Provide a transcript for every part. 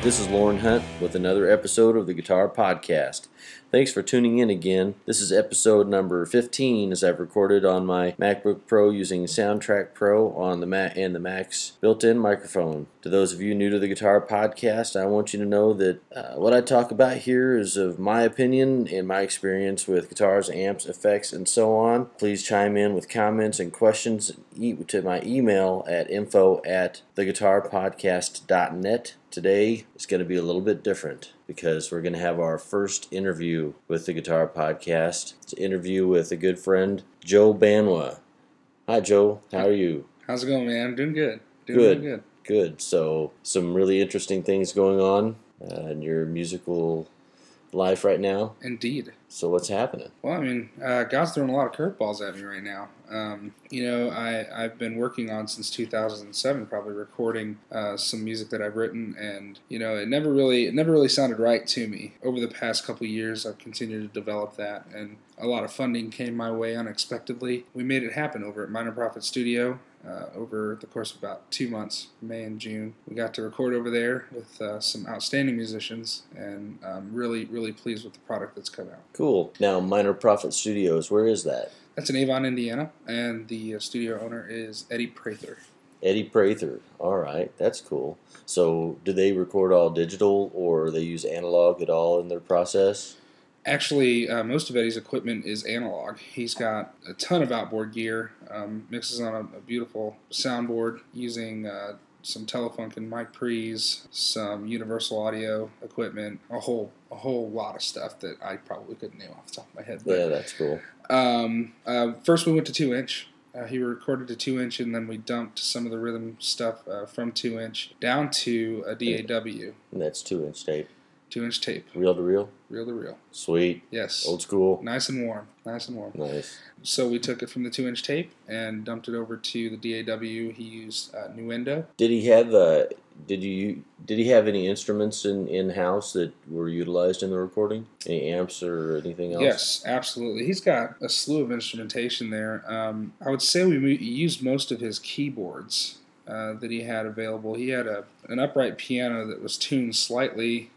This is Lauren Hunt with another episode of the Guitar Podcast. Thanks for tuning in again. This is episode number 15 as I've recorded on my MacBook Pro using Soundtrack Pro on the Mac and the Mac's built-in microphone. To those of you new to the Guitar Podcast, I want you to know that what I talk about here is of my opinion and my experience with guitars, amps, effects, and so on. Please chime in with comments and questions to my email at info@theguitarpodcast.net. Today is going to be a little bit different because we're going to have our first interview with the Guitar Podcast. It's an interview with a good friend, Joe Banwa. Hi, Joe. How are you? How's it going, man? Doing good. Doing good. Good. So, some really interesting things going on in your musical life right now. Indeed. So, what's happening? Well, I mean, God's throwing a lot of curveballs at me right now. I've been working on since 2007, probably recording some music that I've written, and it never really sounded right to me. Over the past couple of years, I've continued to develop that, and a lot of funding came my way unexpectedly. We made it happen over at Minor Prophet Studio. Over the course of about 2 months, May and June. We got to record over there with some outstanding musicians, and I'm really, really pleased with the product that's come out. Cool. Now, Minor Prophet Studios, where is that? That's in Avon, Indiana, and the studio owner is Eddie Prather. Eddie Prather. All right, that's cool. So, do they record all digital, or they use analog at all in their process? Actually, most of Eddie's equipment is analog. He's got a ton of outboard gear, mixes on a beautiful soundboard using some Telefunken mic pre's, some Universal Audio equipment, a whole lot of stuff that I probably couldn't name off the top of my head. But, yeah, that's cool. First we went to 2-inch. He recorded to 2-inch, and then we dumped some of the rhythm stuff from 2-inch down to a DAW. And that's 2-inch tape. 2-inch tape. Reel to reel? Reel to reel. Sweet. Yes. Old school. Nice and warm. Nice. So we took it from the 2-inch tape and dumped it over to the DAW. He used Nuendo. Did he have Did he have any instruments in house that were utilized in the recording? Any amps or anything else? Yes, absolutely. He's got a slew of instrumentation there. I would say we used most of his keyboards that he had available. He had an upright piano that was tuned slightly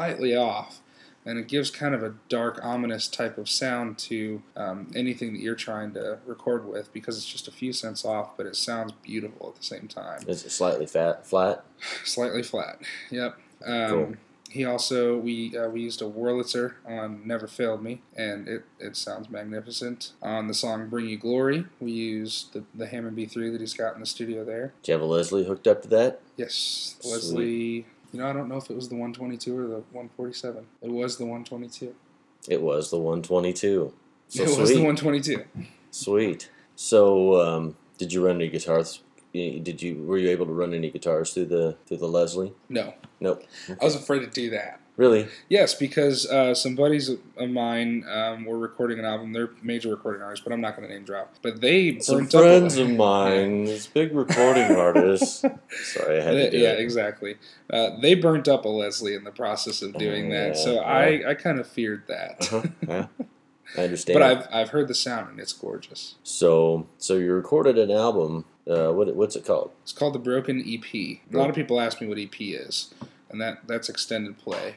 off, and it gives kind of a dark, ominous type of sound to anything that you're trying to record with, because it's just a few cents off, but it sounds beautiful at the same time. Is it slightly flat? Slightly flat, yep. Cool. He also, we used a Wurlitzer on Never Failed Me, and it sounds magnificent. On the song Bring You Glory, we used the Hammond B3 that he's got in the studio there. Do you have a Leslie hooked up to that? Yes, Sweet. Leslie. I don't know if it was the 122 or the 147. It was the 122. It was the 122. So it sweet. was the 122. Sweet. So, did you run any guitars? Were you able to run any guitars through the Leslie? No. Nope. Okay. I was afraid to do that. Really? Yes, because some buddies of mine were recording an album. They're major recording artists, but I'm not going to name drop. But they burnt some up friends of mine, these big recording artists. Sorry, I had to do it. Yeah, exactly. They burnt up a Leslie in the process of doing that, so I kind of feared that. Yeah. I understand. But I've heard the sound, and it's gorgeous. So you recorded an album. What's it called? It's called The Broken EP. A lot of people ask me what EP is, and that's extended play,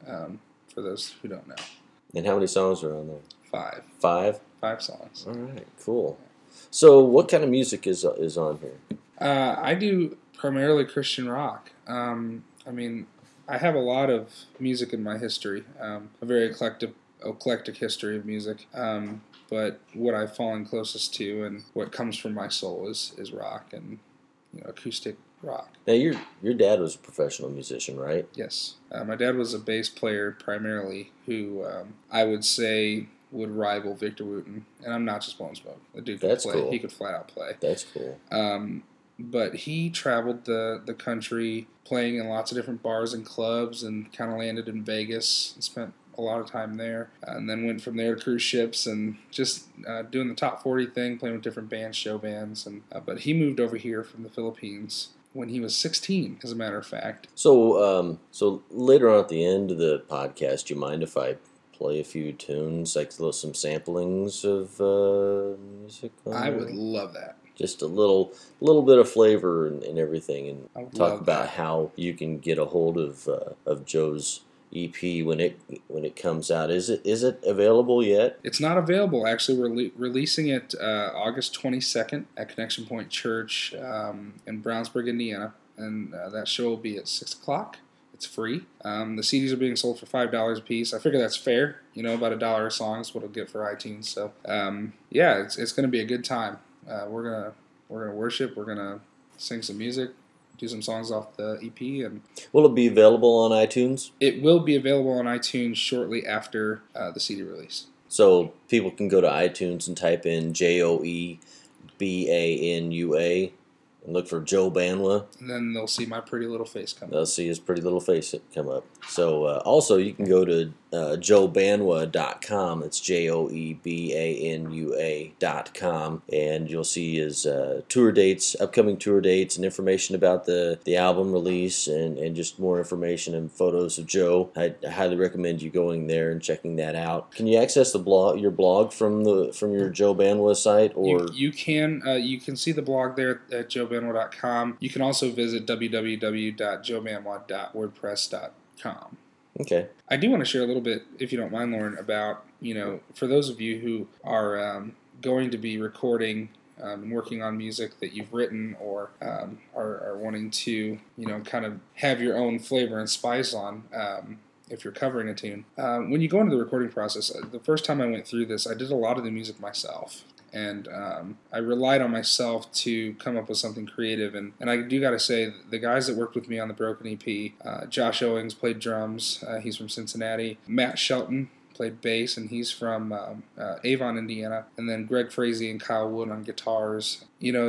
for those who don't know. And how many songs are on there? 5. 5? 5 songs. All right, cool. So what kind of music is on here? I do primarily Christian rock. I have a lot of music in my history, a very eclectic history of music. But what I've fallen closest to and what comes from my soul is rock and acoustic rock. Now your dad was a professional musician, right? Yes, my dad was a bass player primarily, who I would say would rival Victor Wooten, and I'm not just blowing smoke. The dude could play. Cool. He could flat out play. That's cool. But he traveled the country playing in lots of different bars and clubs, and kind of landed in Vegas and spent a lot of time there, and then went from there to cruise ships and just doing the top 40 thing, playing with different bands, show bands. But he moved over here from the Philippines when he was 16, as a matter of fact. So later on at the end of the podcast, do you mind if I play a few tunes, like some samplings of music? I would love that. just a little bit of flavor and everything, and I would talk love about that. how you can get a hold of Joe's EP when it comes out. Is it available yet? It's not available. Actually, we're releasing it August 22nd at Connection Point Church in Brownsburg, Indiana, and that show will be at 6 o'clock. It's free. The CDs are being sold for $5 a piece. I figure that's fair. About $1 a song is what it'll get for iTunes. So yeah, it's going to be a good time. We're gonna worship. We're gonna sing some music, do some songs off the EP, and Will it be available on iTunes? it will be available on iTunes shortly after the CD release. So people can go to iTunes and type in JoeBanua and look for Joe Banwa. And then they'll see my pretty little face come up. They'll see his pretty little face come up. So also you can go to joebanwa.com. It's JoeBanua.com, and you'll see his tour dates, upcoming tour dates, and information about the album release, and just more information and photos of Joe. I highly recommend you going there and checking that out. Can you access your blog from your Joe Banwa site, or you can see the blog there at joebanwa.com. You can also visit www.joebanwa.wordpress.com. Okay. I do want to share a little bit, if you don't mind, Lauren, about, for those of you who are going to be recording and working on music that you've written, or are wanting to, kind of have your own flavor and spice on, if you're covering a tune. When you go into the recording process, the first time I went through this, I did a lot of the music myself. And I relied on myself to come up with something creative. And I do got to say, the guys that worked with me on the Broken EP, Josh Owings played drums. He's from Cincinnati. Matt Shelton played bass, and he's from Avon, Indiana. And then Greg Frazee and Kyle Wood on guitars.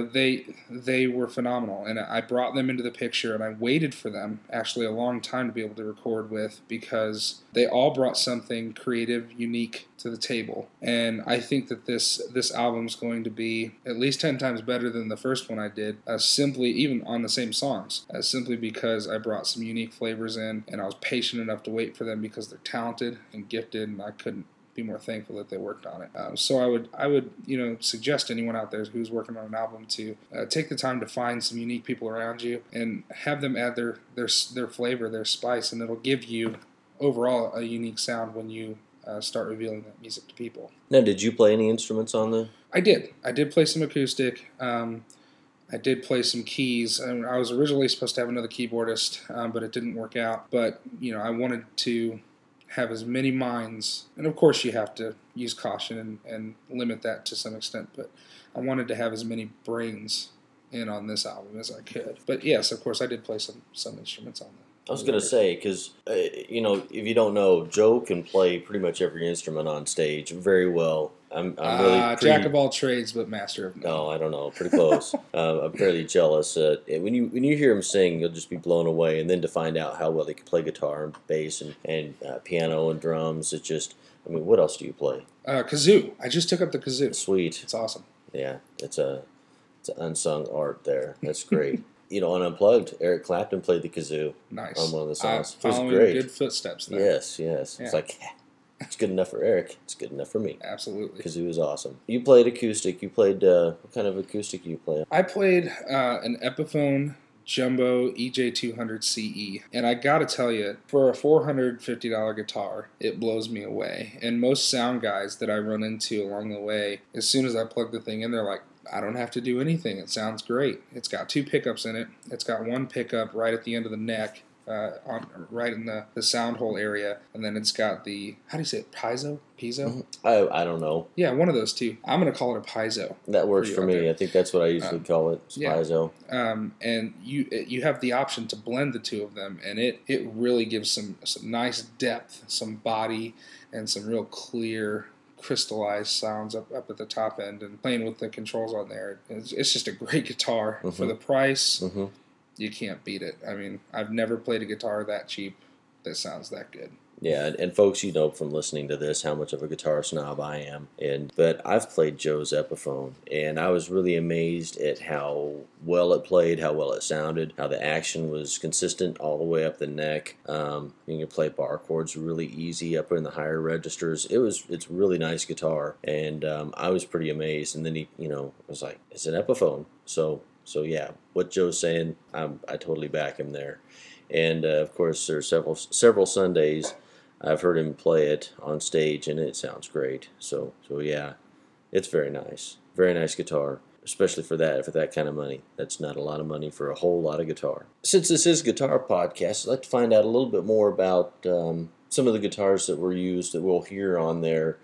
They were phenomenal. And I brought them into the picture, and I waited for them actually a long time to be able to record with, because they all brought something creative, unique to the table. And I think that this album's going to be at least 10 times better than the first one I did, simply even on the same songs, simply because I brought some unique flavors in, and I was patient enough to wait for them because they're talented and gifted, and I couldn't be more thankful that they worked on it. So I would suggest anyone out there who's working on an album to take the time to find some unique people around you and have them add their flavor, their spice, and it'll give you overall a unique sound when you start revealing that music to people. Now, did you play any instruments on the? I did play some acoustic. I did play some keys. I was originally supposed to have another keyboardist, but it didn't work out. But I wanted to have as many minds, and of course you have to use caution and limit that to some extent, but I wanted to have as many brains in on this album as I could. But yes, of course I did play some instruments on I was going to say, because, if you don't know, Joe can play pretty much every instrument on stage very well. I'm really jack of all trades, but master of none. No, I don't know. Pretty close. I'm fairly jealous. When you hear him sing, you'll just be blown away. And then to find out how well he can play guitar and bass and piano and drums, it's just, what else do you play? Kazoo. I just took up the kazoo. Sweet. It's awesome. Yeah, it's an unsung art there. That's great. On Unplugged, Eric Clapton played the kazoo Nice. on one of the songs. It was Following great. good footsteps there. Yes. Yeah. It's like, it's good enough for Eric. It's good enough for me. Absolutely. Kazoo is awesome. You played acoustic. You played, what kind of acoustic do you play? I played an Epiphone Jumbo EJ200 CE, and I gotta tell you, for a $450 guitar, it blows me away. And most sound guys that I run into along the way, as soon as I plug the thing in, they're like, I don't have to do anything. It sounds great. It's got 2 pickups in it. It's got one pickup right at the end of the neck, right in the sound hole area, and then it's got the, how do you say it, piezo? I don't know. Yeah, one of those two. I'm going to call it a piezo. That works for me. there. I think that's what I usually call it, yeah. piezo. And you have the option to blend the two of them, and it really gives some nice depth, some body, and some real clear, crystallized sounds up at the top end. And playing with the controls on there, it's just a great guitar. Mm-hmm. For the price. Mm-hmm. You can't beat it. I've never played a guitar that cheap that sounds that good. Yeah, and folks, you know from listening to this how much of a guitar snob I am. But I've played Joe's Epiphone, and I was really amazed at how well it played, how well it sounded, how the action was consistent all the way up the neck. You can play bar chords really easy up in the higher registers. It's a really nice guitar, and I was pretty amazed. And then he, was like, "It's an Epiphone," so yeah, what Joe's saying, I totally back him there. And of course, there's several Sundays I've heard him play it on stage, and it sounds great. So yeah, it's very nice guitar, especially for that kind of money. That's not a lot of money for a whole lot of guitar. Since this is Guitar Podcast, I'd like to find out a little bit more about some of the guitars that were used that we'll hear on there.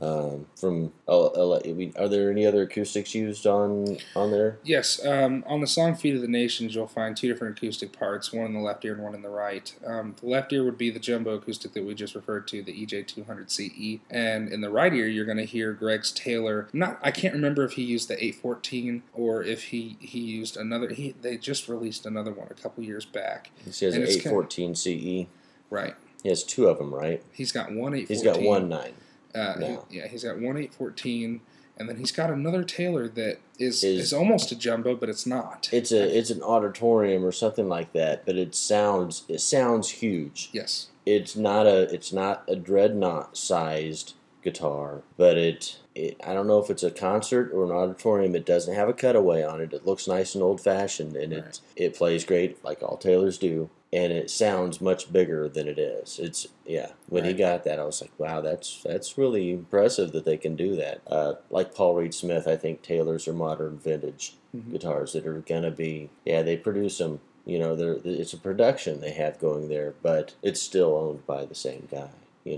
Are there any other acoustics used on there? Yes, on the song "Feet of the Nations," you'll find two different acoustic parts, one in the left ear and one in the right. The left ear would be the jumbo acoustic that we just referred to, the EJ200 CE, and in the right ear, you're going to hear Greg's Taylor. I can't remember if he used the 814 or if he used another. They just released another one a couple years back. He has an 814 CE. Right. He has two of them, right? He's got one 814. He's got one 9. He's got one 814, and then he's got another Taylor that is almost a jumbo, but it's not. It's an auditorium or something like that, but it sounds huge. Yes. It's not a dreadnought sized guitar, but I don't know if it's a concert or an auditorium. It doesn't have a cutaway on it. It looks nice and old fashioned, and right. it plays great like all Taylors do. And it sounds much bigger than it is. When he got that, I was like, wow, that's really impressive that they can do that. Like Paul Reed Smith, I think Taylors are modern vintage guitars that are going to be, they produce them. It's a production they have going there, but it's still owned by the same guy,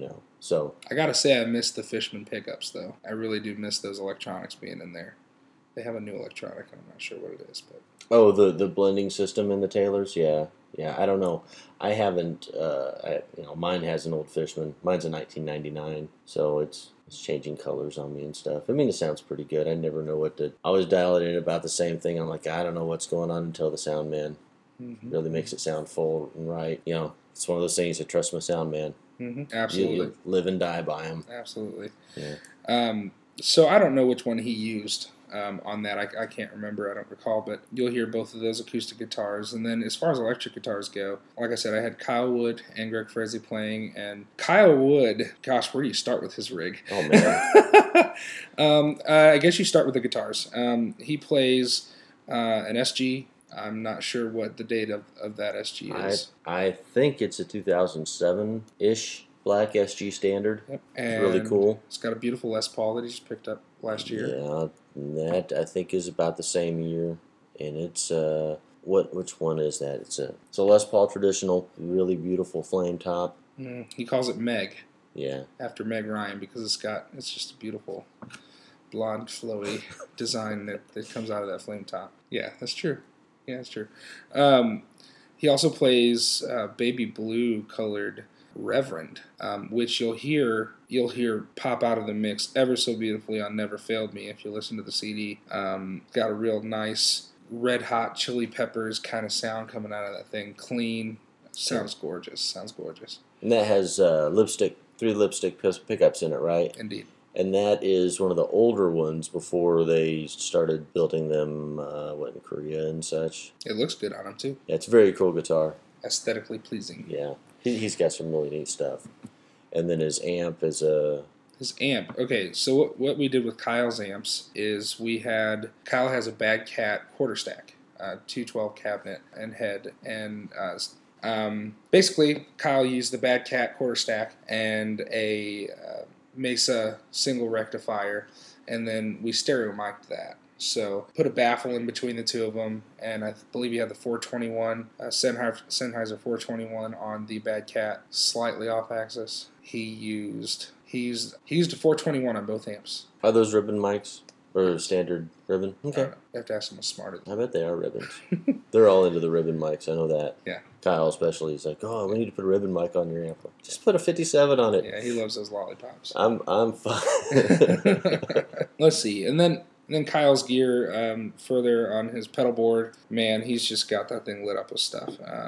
So I got to say I miss the Fishman pickups, though. I really do miss those electronics being in there. They have a new electronic, I'm not sure what it is, but... Oh, the blending system in the Taylors, yeah. Yeah, I don't know. I haven't. Mine has an old Fishman. Mine's a 1999, so it's changing colors on me and stuff. I mean, it sounds pretty good. I never know what to. I always dial it in about the same thing. I'm like, I don't know what's going on until the sound man really makes it sound full and right. It's one of those things. I trust my sound man. Absolutely. You live and die by him. Absolutely. Yeah. So I don't know which one he used. On that, I can't remember, I don't recall, but you'll hear both of those acoustic guitars. And then as far as electric guitars go, like I said, I had Kyle Wood and Greg Frezzi playing. And Kyle Wood, gosh, where do you start with his rig? Oh, man. I guess you start with the guitars. He plays an SG. I'm not sure what the date of that SG is. I think it's a 2007-ish black SG standard. Yep. It's really cool. It's got a beautiful Les Paul that he just picked up last year. Yeah, that I think is about the same year, and it's which one is that? It's a Les Paul traditional, really beautiful flame top. He calls it Meg. Yeah. After Meg Ryan because it's just a beautiful blonde flowy design that comes out of that flame top. Yeah, that's true. Yeah, that's true. He also plays baby blue colored Reverend, which you'll hear pop out of the mix ever so beautifully on Never Failed Me if you listen to the CD. Got a real nice Red Hot Chili Peppers kind of sound coming out of that thing. Clean. Sounds gorgeous. And that has 3 lipstick pickups in it, right? Indeed. And that is one of the older ones before they started building them in Korea and such. It looks good on them too. Yeah, it's a very cool guitar. Aesthetically pleasing. Yeah. He's got some really neat stuff. And then his amp is His amp. Okay, so what we did with Kyle's amps is Kyle has a Bad Cat quarter stack, 212 cabinet and head, and basically Kyle used the Bad Cat quarter stack and a Mesa single rectifier, and then we stereo mic'd that. So put a baffle in between the two of them, and I believe he had the 421, Sennheiser 421 on the Bad Cat, slightly off axis. He used a 421 on both amps. Are those ribbon mics or standard ribbon? Okay. I have to ask him what's smarter. I bet they are ribbons. They're all into the ribbon mics. I know that. Yeah. Kyle especially, he's like, oh, we need to put a ribbon mic on your amp. Just put a 57 on it. Yeah, he loves those lollipops. I'm fine. Let's see, and then Kyle's gear further on his pedal board. Man, he's just got that thing lit up with stuff.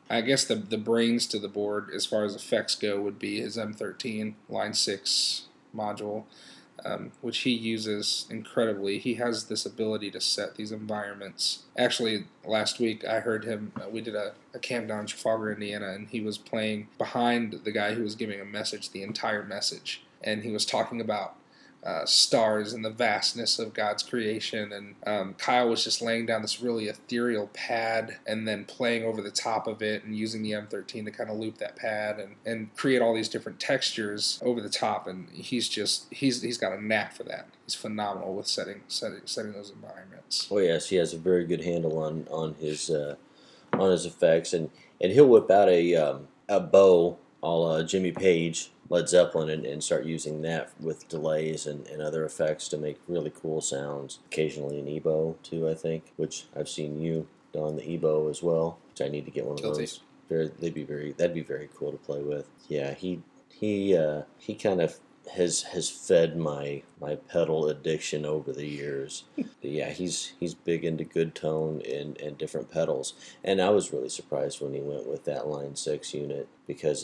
I guess the brains to the board as far as effects go would be his M13 Line 6 module, which he uses incredibly. He has this ability to set these environments. Actually, last week I heard him, we did a camp down in Trafalgar, Indiana, and he was playing behind the guy who was giving a message, the entire message. And he was talking about stars and the vastness of God's creation, and Kyle was just laying down this really ethereal pad and then playing over the top of it and using the M13 to kind of loop that pad and create all these different textures over the top, and he's got a knack for that. He's phenomenal with setting those environments. Oh yes, he has a very good handle on his effects, and he'll whip out a bow a la Jimmy Page, Led Zeppelin, and start using that with delays and other effects to make really cool sounds. Occasionally an EBow too, I think, which I've seen you don the EBow as well, which I need to get one of those. That'd be very cool to play with. Yeah, he kind of has fed my pedal addiction over the years. But yeah, he's big into good tone and different pedals. And I was really surprised when he went with that Line 6 unit, because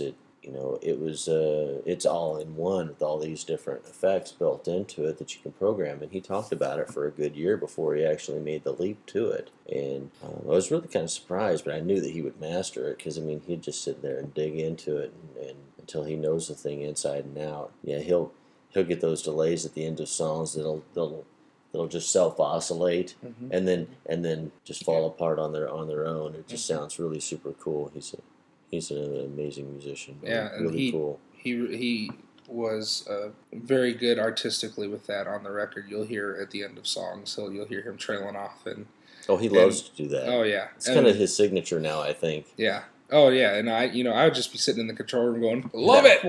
it's all in one with all these different effects built into it that you can program. And he talked about it for a good year before he actually made the leap to it. And I was really kind of surprised, but I knew that he would master it, because he'd just sit there and dig into it and until he knows the thing inside and out. Yeah, he'll get those delays at the end of songs that'll just self-oscillate, mm-hmm. and then just fall apart on their own. It just sounds really super cool. He's an amazing musician. Yeah, and really cool. He was very good artistically with that on the record. You'll hear at the end of songs, so you'll hear him trailing off he loves to do that. Oh yeah, it's kind of his signature now, I think. Yeah. Oh yeah, and I would just be sitting in the control room going, "Love it!"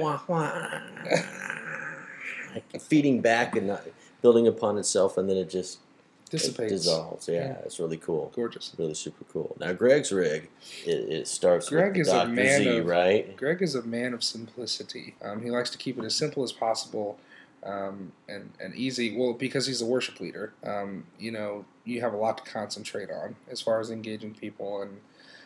Feeding back and not building upon itself, and then it just dissipates, dissolves. Yeah, it's really cool. Gorgeous. Really super cool. Now Greg's rig, it starts Greg with is Dr. a man Z, of, right? Greg is a man of simplicity. He likes to keep it as simple as possible, and easy. Well, because he's a worship leader, you have a lot to concentrate on as far as engaging people and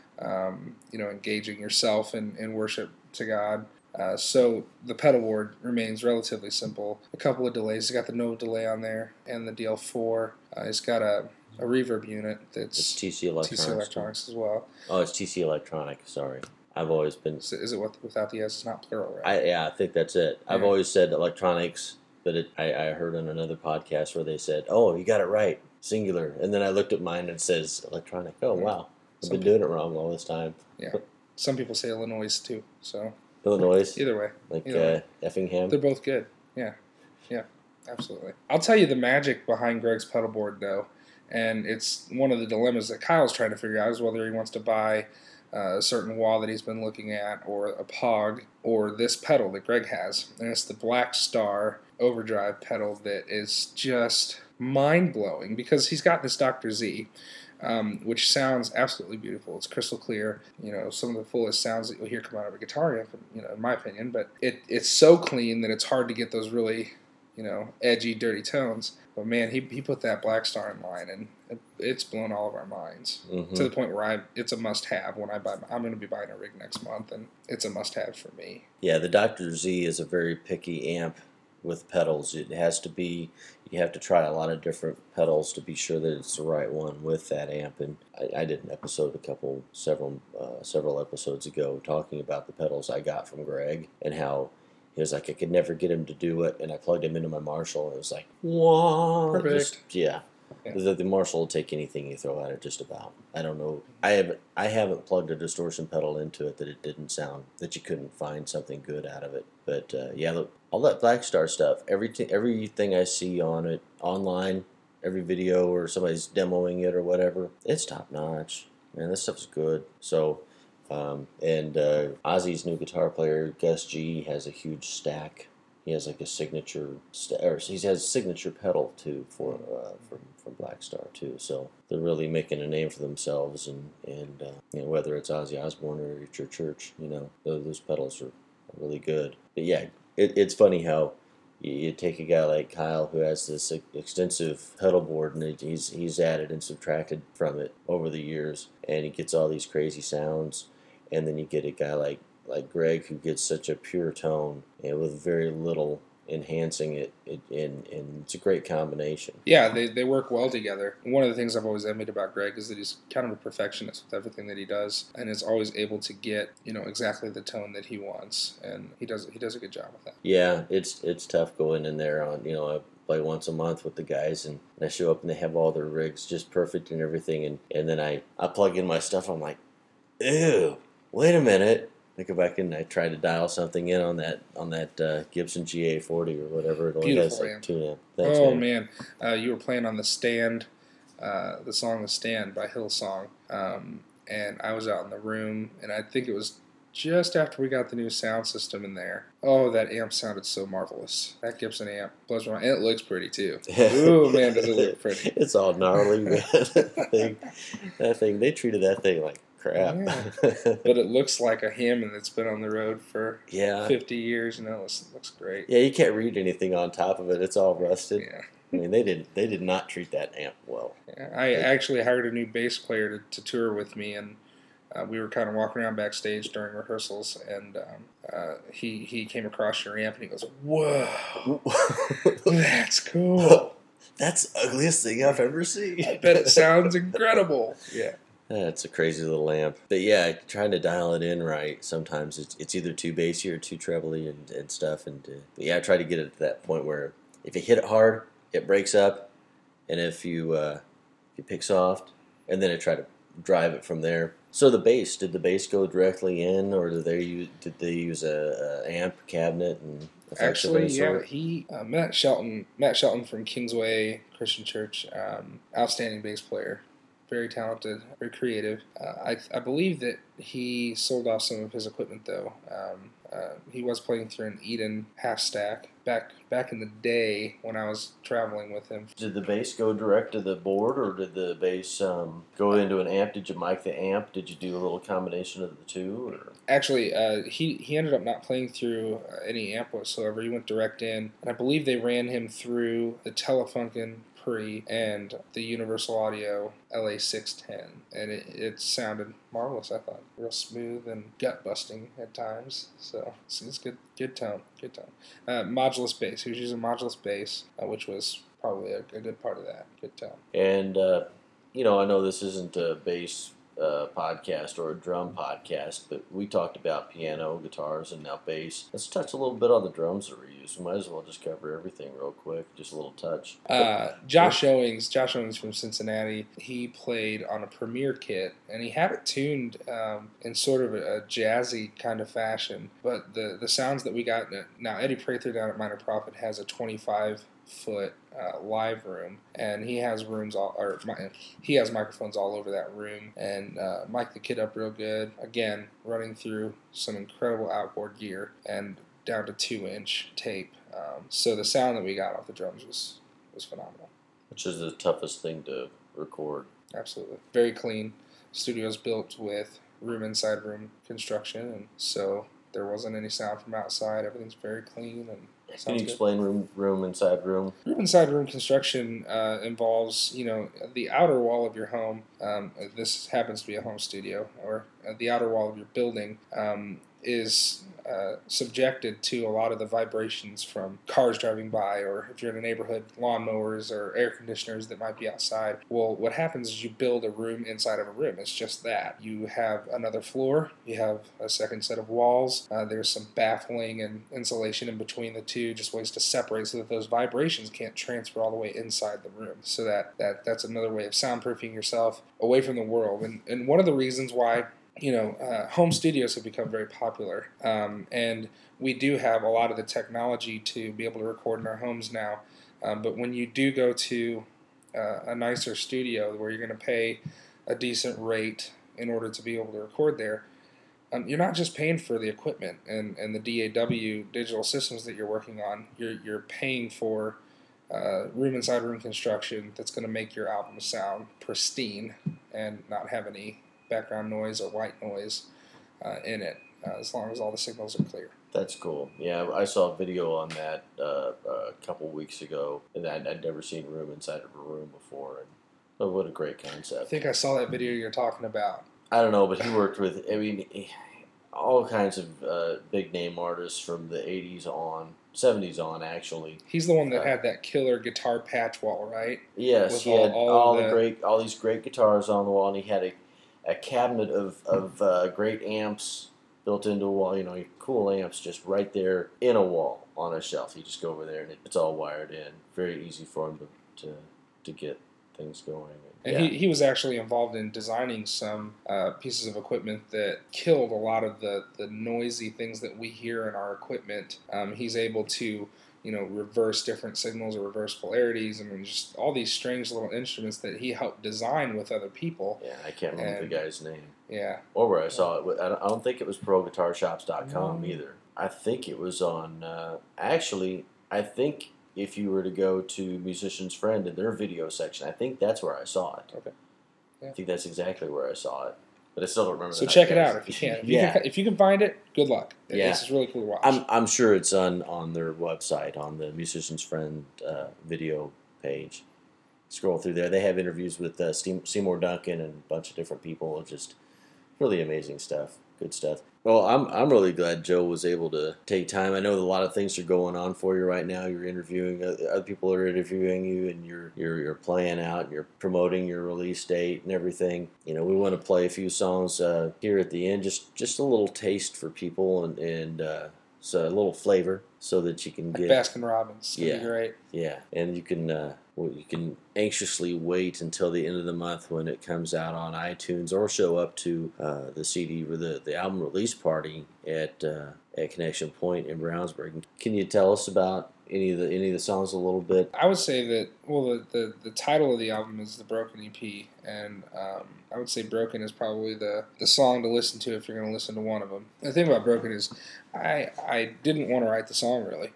engaging yourself in worship to God. So the pedal board remains relatively simple. A couple of delays. It's got the Nova delay on there and the DL4. It's got a reverb unit that's TC Electronics as well. Oh, it's TC Electronic. Sorry, I've always been. Is it without the S? It's not plural, right? I think that's it. Yeah. I've always said electronics, but I heard on another podcast where they said, "Oh, you got it right, singular," and then I looked at mine and it says electronic. Oh, wow. I've been doing it wrong all this time. Yeah. Some people say Illinois too. So Illinois? Either way. Like Effingham? They're both good. Yeah. Yeah. Absolutely. I'll tell you the magic behind Greg's pedal board, though, and it's one of the dilemmas that Kyle's trying to figure out, is whether he wants to buy a certain wah that he's been looking at, or a Pog, or this pedal that Greg has. And it's the Black Star overdrive pedal that is just mind-blowing, because he's got this Dr. Z, which sounds absolutely beautiful. It's crystal clear. Some of the fullest sounds that you'll hear come out of a guitar, in my opinion. But it's so clean that it's hard to get those really, edgy, dirty tones. But man, he put that Black Star in line, and it's blown all of our minds, mm-hmm. to the point where it's a must-have when I buy. I'm going to be buying a rig next month, and it's a must-have for me. Yeah, the Dr. Z is a very picky amp with pedals. It has to be. You have to try a lot of different pedals to be sure that it's the right one with that amp. And I did an episode several episodes ago talking about the pedals I got from Greg, and how he was like, I could never get him to do it, and I plugged him into my Marshall, and it was like, whoa, perfect. Yeah. The Marshall will take anything you throw at it, just about. I don't know. I haven't plugged a distortion pedal into it that it didn't sound, that you couldn't find something good out of it. But look, all that Black Star stuff, everything I see on it online, every video or somebody's demoing it or whatever, it's top notch. Man, this stuff's good. So, Ozzy's new guitar player, Gus G, has a huge stack. He has like a signature, he has a signature pedal too from Black Star too. So they're really making a name for themselves, and whether it's Ozzy Osbourne or your church, those pedals are really good. But yeah, it's funny how you take a guy like Kyle who has this extensive pedal board, and he's added and subtracted from it over the years, and he gets all these crazy sounds. and then you get a guy like Greg who gets such a pure tone and with very little enhancing and it's a great combination. Yeah, they work well together. One of the things I've always envied about Greg is that he's kind of a perfectionist with everything that he does, and is always able to get exactly the tone that he wants, and he does a good job with that. Yeah, it's tough going in there on I play once a month with the guys, and I show up and they have all their rigs just perfect and everything, and then I plug in my stuff. I'm like, ew, wait a minute. I go back and I try to dial something in on that Gibson GA40 or whatever. It only Beautiful has amp. 2 amp. Thanks, Oh man. you were playing on the Stand, the song "The Stand" by Hillsong, and I was out in the room, and I think it was just after we got the new sound system in there. Oh, that amp sounded so marvelous. That Gibson amp blows my mind, and it looks pretty too. Ooh, man, does it look pretty! It's all gnarly, man. that thing, they treated that thing like crap. Yeah. But it looks like a Hammond that's been on the road for 50 years, and it looks great. Yeah, you can't read anything on top of it. It's all rusted. Yeah. I mean, they did not treat that amp well. Yeah, I actually hired a new bass player to tour with me, and we were kind of walking around backstage during rehearsals, and he came across your amp, and he goes, "Whoa, that's cool. That's the ugliest thing I've ever seen. I bet it sounds incredible." Yeah. It's a crazy little amp. But yeah, trying to dial it in right, sometimes it's either too bassy or too trebly and stuff. But yeah, I try to get it to that point where if you hit it hard, it breaks up, and if you pick soft, and then I try to drive it from there. So did the bass go directly in, or did they use a amp cabinet and effects of any sort? He Matt Shelton from Kingsway Christian Church, outstanding bass player, very talented, very creative. I believe that he sold off some of his equipment though. He was playing through an Eden half stack back in the day when I was traveling with him. Did the bass go direct to the board, or did the bass go into an amp? Did you mic the amp? Did you do a little combination of the two? Or? Actually, he ended up not playing through any amp whatsoever. He went direct in, and I believe they ran him through the Telefunken Pre and the Universal Audio LA610, and it sounded marvelous. I thought real smooth and gut busting at times. So it's good tone. Modulus bass. He was using modulus bass, which was probably a good part of that. Good tone. And I know this isn't a bass podcast or a drum podcast, but we talked about piano, guitars, and now bass. Let's touch a little bit on the drums that we use. We might as well just cover everything real quick, just a little touch. Josh Owings from Cincinnati, he played on a Premier kit, and he had it tuned in sort of a jazzy kind of fashion. But the sounds that we got now, Eddie Prather down at Minor Prophet has a 25-foot live room, and he has he has microphones all over that room, and mic'd the kit up real good. Again, running through some incredible outboard gear and down to 2-inch tape. So the sound that we got off the drums was phenomenal. Which is the toughest thing to record. Absolutely, very clean. Studio's built with room inside room construction, and so there wasn't any sound from outside. Everything's very clean and. Can you explain room inside room? Room inside room construction involves, the outer wall of your home. This happens to be a home studio, or the outer wall of your building is subjected to a lot of the vibrations from cars driving by, or if you're in a neighborhood, lawnmowers or air conditioners that might be outside. Well, what happens is you build a room inside of a room. It's just that. You have another floor, you have a second set of walls, there's some baffling and insulation in between the two, just ways to separate so that those vibrations can't transfer all the way inside the room. So that's another way of soundproofing yourself away from the world. And one of the reasons why home studios have become very popular, and we do have a lot of the technology to be able to record in our homes now. But when you do go to a nicer studio where you're going to pay a decent rate in order to be able to record there, you're not just paying for the equipment and the DAW digital systems that you're working on. You're paying for room inside room construction that's going to make your album sound pristine and not have any background noise or white noise in it, as long as all the signals are clear. That's cool. Yeah, I saw a video on that a couple weeks ago, and I'd never seen room inside of a room before. And what a great concept. I think I saw that video you're talking about. I don't know, but he worked with, I mean, all kinds of big name artists from the 80s on, 70s on, actually. He's the one that had that killer guitar patch wall, right? Yes, With he had all these great guitars on the wall, and he had a cabinet of great amps built into a wall. You know, cool amps just right there in a wall on a shelf. You just go over there, and it's all wired in. Very easy for him to get things going. And he was actually involved in designing some pieces of equipment that killed a lot of the noisy things that we hear in our equipment. He's able to, reverse different signals or reverse polarities, and just all these strange little instruments that he helped design with other people. Yeah, I can't remember the guy's name. Yeah. Or where I saw it. I don't think it was ProGuitarShops.com either. I think it was on, actually, I think if you were to go to Musician's Friend in their video section, I think that's where I saw it. Okay. Yeah. I think that's exactly where I saw it. But I still don't remember. So check it out if you can. If you can find it, good luck. Yeah. This is really cool to watch. I'm sure it's on their website, on the Musician's Friend video page. Scroll through there. They have interviews with Seymour Duncan and a bunch of different people. Just really amazing stuff. Good stuff. Well, I'm really glad Joe was able to take time. I know a lot of things are going on for you right now. You're interviewing, other people are interviewing you, and you're playing out, and you're promoting your release date and everything. We want to play a few songs here at the end, just a little taste for people and so a little flavor so that you can get Baskin Robbins. It's gonna be great. Yeah, and you can anxiously wait until the end of the month when it comes out on iTunes, or show up to the CD or the album release party at Connection Point in Brownsburg. Can you tell us about any of the songs a little bit? I would say that the title of the album is the Broken EP, and I would say Broken is probably the song to listen to if you're going to listen to one of them. The thing about Broken is I didn't want to write the song really.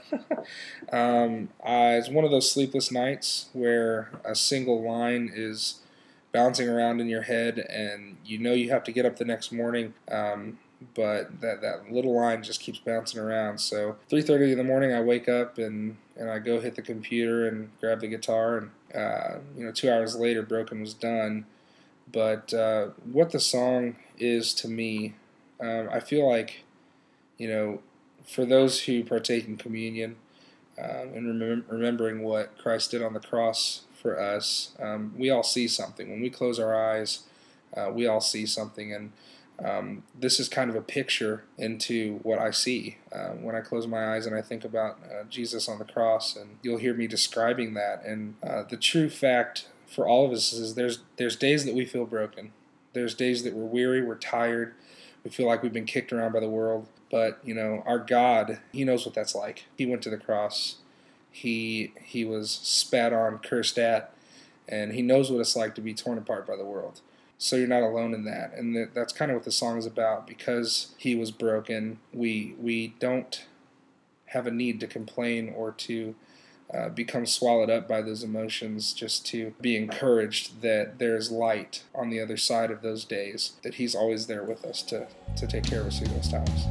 It's one of those sleepless nights where a single line is bouncing around in your head, and you have to get up the next morning. But that little line just keeps bouncing around. So 3:30 in the morning, I wake up and I go hit the computer and grab the guitar, and 2 hours later, Broken was done. But what the song is to me, I feel like, for those who partake in communion and remembering what Christ did on the cross for us, we all see something. When we close our eyes, we all see something, and this is kind of a picture into what I see when I close my eyes and I think about Jesus on the cross, and you'll hear me describing that. And the true fact for all of us is there's days that we feel broken. There's days that we're weary, we're tired, we feel like we've been kicked around by the world. But our God, He knows what that's like. He went to the cross. He was spat on, cursed at, and He knows what it's like to be torn apart by the world. So you're not alone in that, and that's kind of what the song is about. Because He was broken, we don't have a need to complain or to become swallowed up by those emotions, just to be encouraged that there's light on the other side of those days, that He's always there with us to take care of us through those times.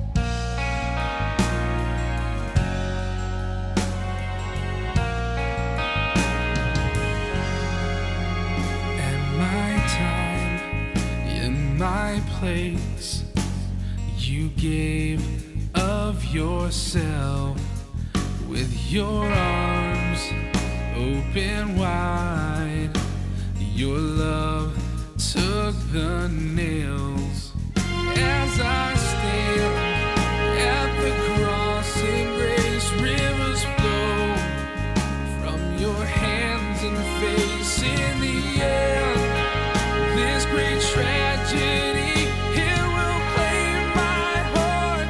My place, you gave of yourself, with your arms open wide. Your love took the nails. As I stand at the cross, in grace rivers flow from your hands and face. In the end, this great tragedy, it will claim my heart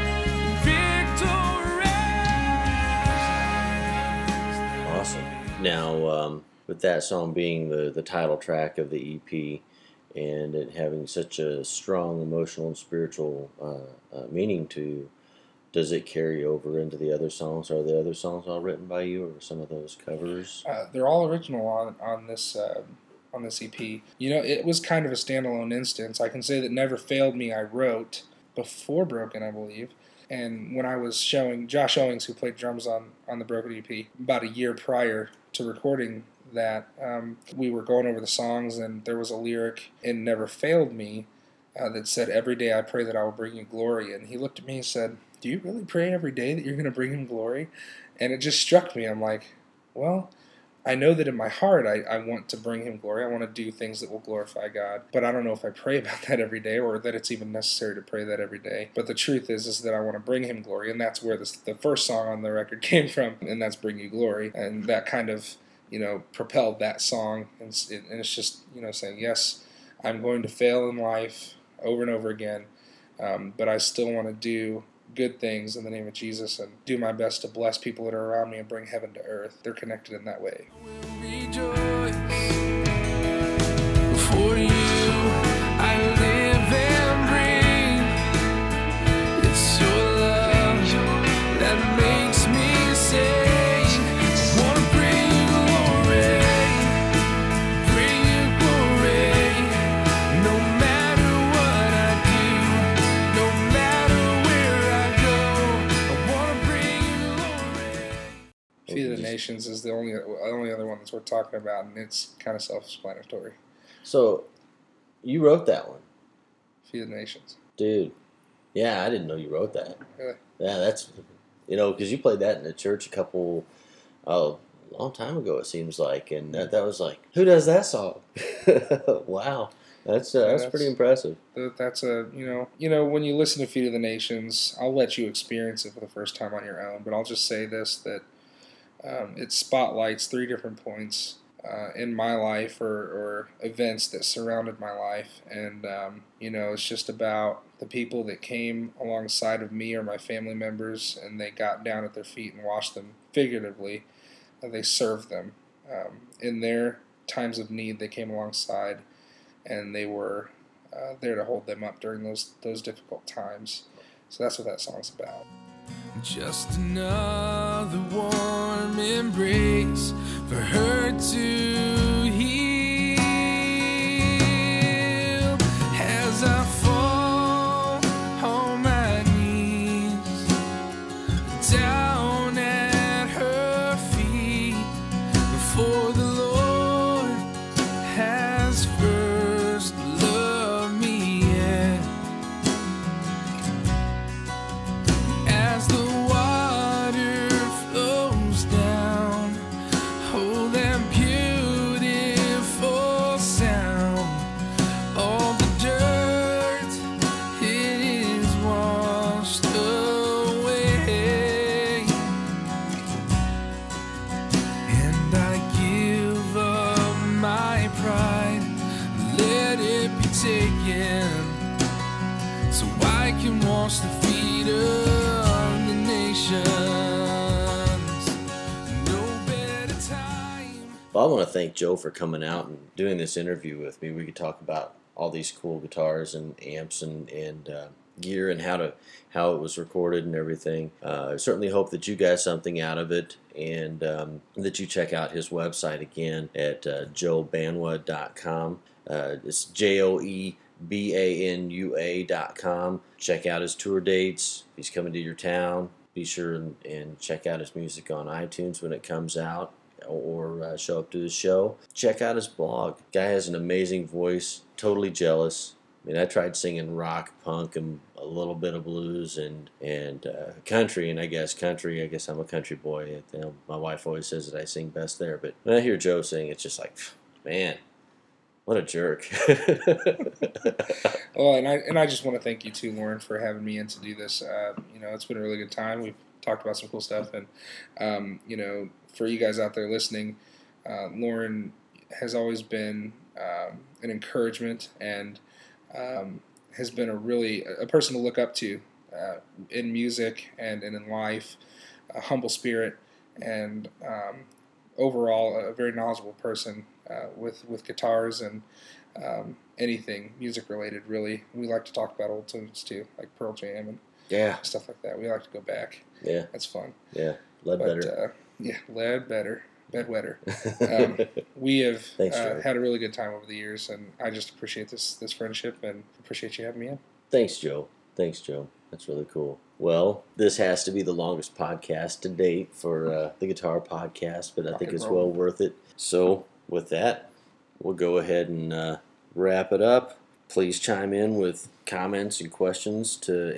victory. Awesome. Now, with that song being the title track of the EP, and it having such a strong emotional and spiritual meaning to you, does it carry over into the other songs? Are the other songs all written by you, or some of those covers? They're all original on this EP. It was kind of a standalone instance. I can say that Never Failed Me I wrote before Broken, I believe. And when I was showing Josh Owings, who played drums on the Broken EP, about a year prior to recording that, we were going over the songs, and there was a lyric in Never Failed Me that said, "Every day I pray that I will bring you glory." And he looked at me and said, "Do you really pray every day that you're going to bring him glory?" And it just struck me. I'm like, well, I know that in my heart I want to bring him glory. I want to do things that will glorify God. But I don't know if I pray about that every day or that it's even necessary to pray that every day. But the truth is that I want to bring him glory. And that's where the first song on the record came from. And that's Bring You Glory. And that kind of, propelled that song. And it's just, saying, yes, I'm going to fail in life over and over again. But I still want to do good things in the name of Jesus and do my best to bless people that are around me and bring heaven to earth. They're connected in that way. Rejoice. For you I live and breathe. It's your love that makes me sing. I wanna bring you glory, no matter what I do, no matter where I go. I wanna bring you glory. Feed of the Nations is the only other one that's worth talking about, and it's kind of self-explanatory. So, you wrote that one, Feed of the Nations. dude. Yeah, I didn't know you wrote that. Really? Yeah, that's because you played that in the church a long time ago. It seems like, and that was like, who does that song? Wow, that's pretty impressive. That's when you listen to Feed of the Nations, I'll let you experience it for the first time on your own, but I'll just say this, that it spotlights 3 different points in my life or events that surrounded my life. And, it's just about the people that came alongside of me or my family members, and they got down at their feet and washed them figuratively. They served them. In their times of need, they came alongside, and they were there to hold them up during those difficult times. So that's what that song's about. Just another warm embrace for her to heal. As I fall on my knees down at her feet, for the Lord has first loved me. As the water flows down, oh, that beautiful sound. All the dirt, it is washed away. And I give up my pride, let it be taken, so I can wash the feet of the nations. No better time. Well, I want to thank Joe for coming out and doing this interview with me. We could talk about all these cool guitars and amps and gear and how it was recorded and everything. I certainly hope that you got something out of it, and that you check out his website again at joebanwa.com. It's JOEBANUA.com. Check out his tour dates. If he's coming to your town, be sure and check out his music on iTunes when it comes out, or show up to the show. Check out his blog. Guy has an amazing voice. Totally jealous. I mean, I tried singing rock, punk, and a little bit of blues and country, and I guess I'm a country boy. My wife always says that I sing best there, but when I hear Joe sing, it's just like, man, what a jerk. Well, and I just want to thank you too, Lauren, for having me in to do this. It's been a really good time. We've talked about some cool stuff, and for you guys out there listening, Lauren has always been an encouragement and has been a person to look up to in music and in life, a humble spirit, and overall a very knowledgeable person with guitars and anything music related. Really, we like to talk about old tunes too, like Pearl Jam and stuff like that. We like to go back. Yeah, that's fun. Yeah, Ledbetter. Ledbetter. Bedwetter. We have had a really good time over the years, and I just appreciate this friendship and appreciate you having me in. Thanks, Joe. That's really cool. Well, this has to be the longest podcast to date for the Guitar Podcast, but I think it's well worth it. So, with that, we'll go ahead and wrap it up. please chime in with comments and questions to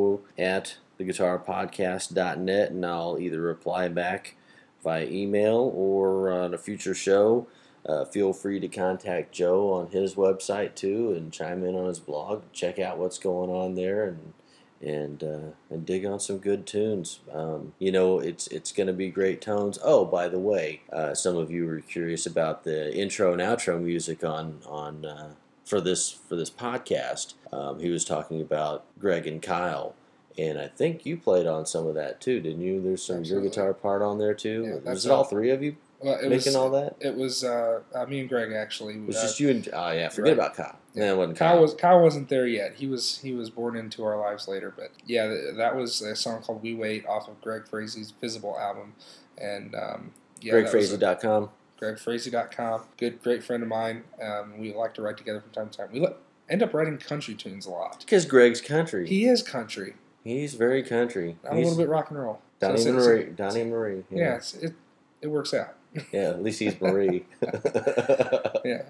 info@theguitarpodcast.net, and I'll either reply back via email or on a future show. Feel free to contact Joe on his website too, and chime in on his blog. Check out what's going on there, and dig on some good tunes. It's going to be great tones. Oh, by the way, some of you were curious about the intro and outro music on for this podcast. He was talking about Greg and Kyle. And I think you played on some of that too, didn't you? There's some your guitar part on there too. Yeah, was it all three of you making all that? It was me and Greg actually. It was just you and forget about Kyle. Yeah, it wasn't Kyle wasn't there yet. He was born into our lives later. But yeah, that was a song called "We Wait" off of Greg Frazie's Visible album, and GregFrazie.com. GregFrazie.com. Great friend of mine. We like to write together from time to time. We end up writing country tunes a lot. Because Greg's country. He is country. He's very country. I'm a little bit rock and roll. Donnie Marie. Yeah, it works out. Yeah, at least he's Marie. Yeah.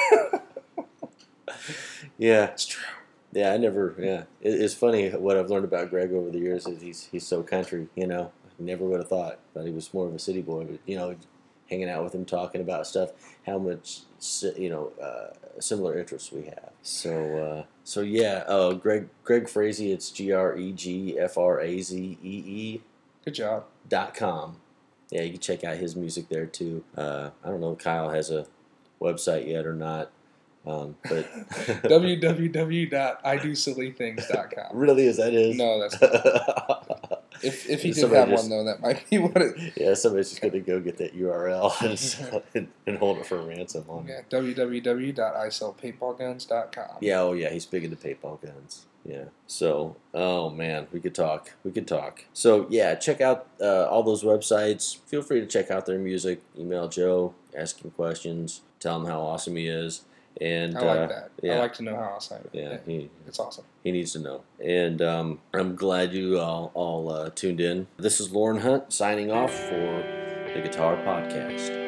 Yeah. It's true. Yeah, it's funny what I've learned about Greg over the years is he's so country, I never would have thought he was more of a city boy, but, hanging out with him, talking about stuff, how much, similar interests we have. So Greg Frazee, it's GregFrazee. Good job. .com. Yeah, you can check out his music there too. I don't know if Kyle has a website yet or not, but www.idosillythings.com. Really, is that his? No, that's not. If he did have one, though, that might be what it... Yeah, somebody's just going to go get that URL and hold it for a ransom on it. Yeah, www.isellpaintballguns.com. Yeah, he's big into paintball guns. Yeah. So, oh man, we could talk. So, yeah, check out all those websites. Feel free to check out their music. Email Joe, ask him questions, tell him how awesome he is. And I like that. Yeah. I like to know how awesome. Yeah, it's awesome. He needs to know. And I'm glad you all tuned in. This is Lauren Hunt signing off for the Guitar Podcast.